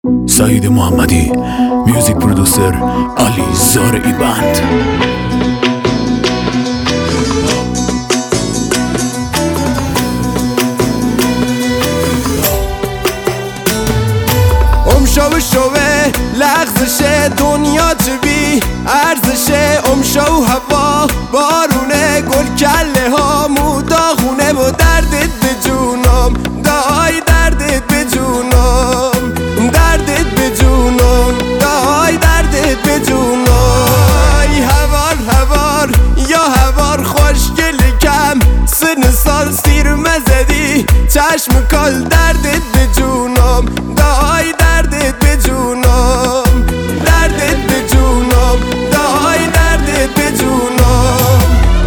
سعید محمدی، میوزیک پرودوسر علی زارعی بند. شوه لغزشه دنیا چه بی ارزشه شو هوا بارونه گل کله ها موداخونه و دردت به جونم دای دردت به جونم دردت به جونم دای دردت به جونم هوار یا هوار خوشگل کم سن سال سیر مزدی چشم کال دردت به جونم دای دردت به جونم دردت به جونم دای دردت به جونم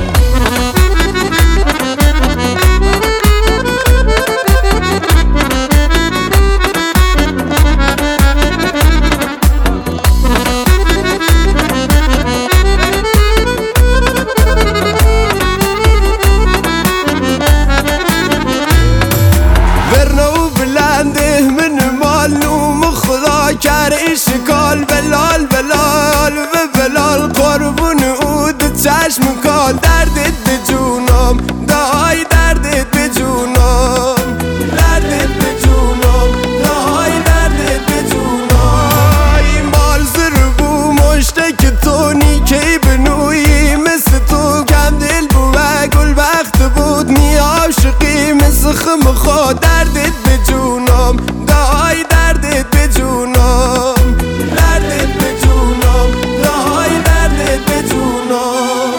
ورنو بلنده من معلوم خدا کر اشکال بلال بلال و بلال قربون اود چشم کال دردت به جونم دای دردت به جونم دردت به جونم دای دردت به جونم مال زربو مشتک تونی کی بنویی مثل تو کم دل بو و گل وقت بود می عاشقی مثل خم خود دردت به جونم دای دردت به جونم دردت به جونم دای دردت به جونم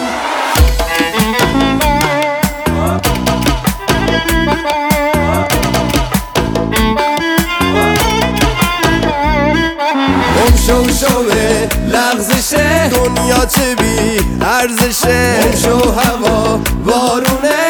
شوه لغزشه دنیا چه بی ارزشه شو هوا بارونه